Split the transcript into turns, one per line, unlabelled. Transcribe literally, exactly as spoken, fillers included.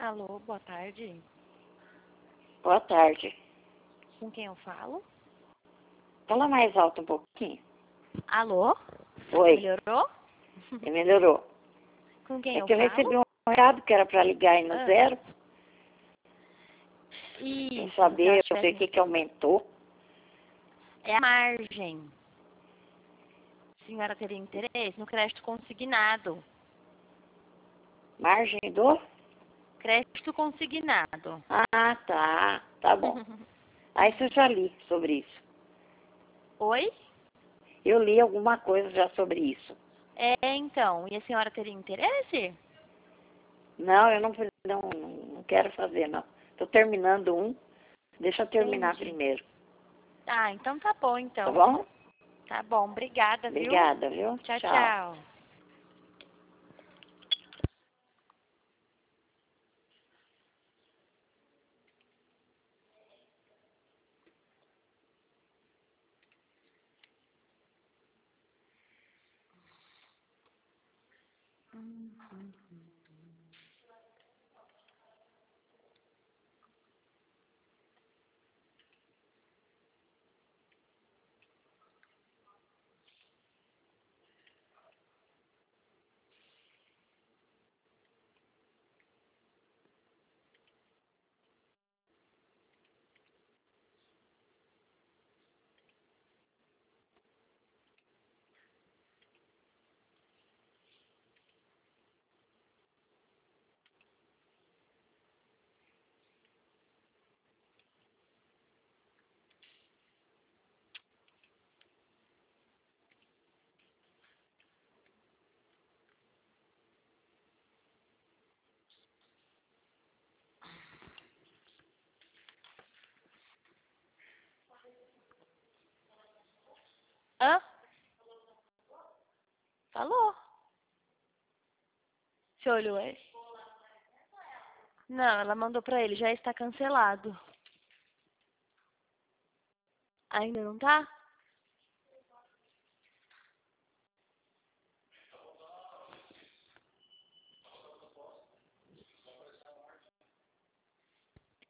Alô, boa tarde.
Boa tarde.
Com quem eu falo?
Fala mais alto um pouquinho.
Alô?
Oi.
Melhorou?
Melhorou.
Com quem
É
eu
que eu
falo?
recebi um recado que era para ligar aí no
Ah.
zero.
Isso,
Pra
você
saber,
acha
eu sei o que, que aumentou.
É a margem. A senhora teria interesse no crédito consignado.
Margem do?
Crédito consignado.
Ah, tá. Tá bom. Aí você já li sobre isso.
Oi?
Eu li alguma coisa já sobre isso.
É, então. E a senhora teria interesse?
Não, eu não, não, não quero fazer, não. Estou terminando um. Deixa eu terminar
Entendi.
primeiro.
Ah, então tá bom, então.
Tá bom?
Tá bom, obrigada, viu?
Obrigada, viu?
Tchau,
Tchau.
tchau. Hã? Falou. Você olhou aí? Não, ela mandou pra ele, já está cancelado. Ainda não tá?